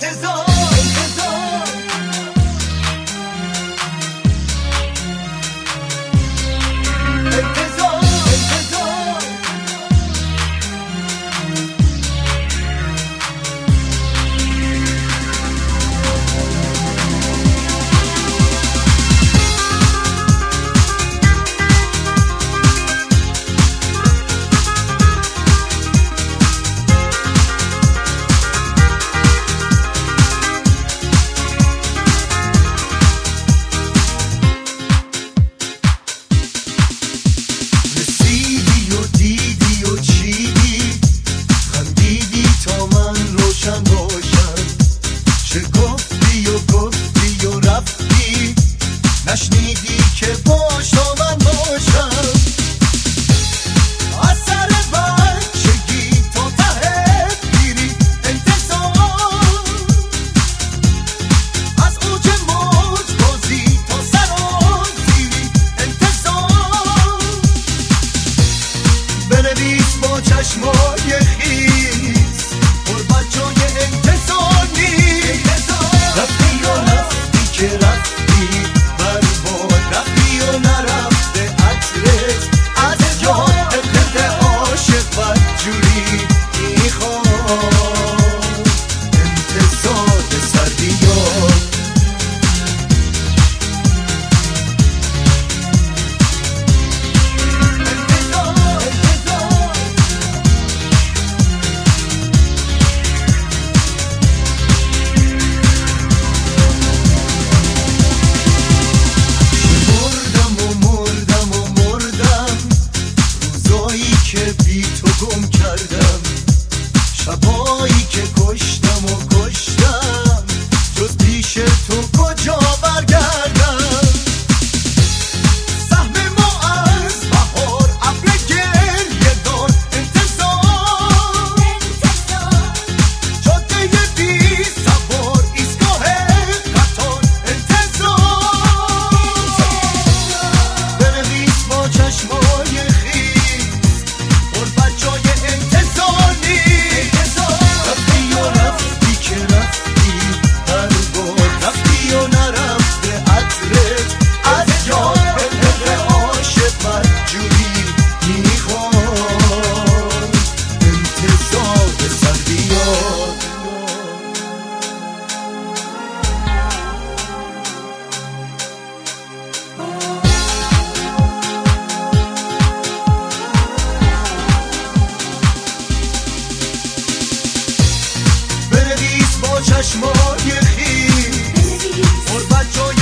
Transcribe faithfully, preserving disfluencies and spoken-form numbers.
نشنیدی که باش تا من باشم از سر بچگی تا ته پیری انتظار از اوج موج بازی تا سرازیری انتظار بنویس با چشمای خیس قربت جای انتظار نیست رفتی یا رفتی که رفتی بی تو گم کردم شبایی که کشتم و کشتم جز پیش تو کجا برگردم سهم ما از بهار ابر گریه دار انتظار جاده بی سوار ایستگاه قطار انتظار بنویس با چشمای چشمای خیس قربت جای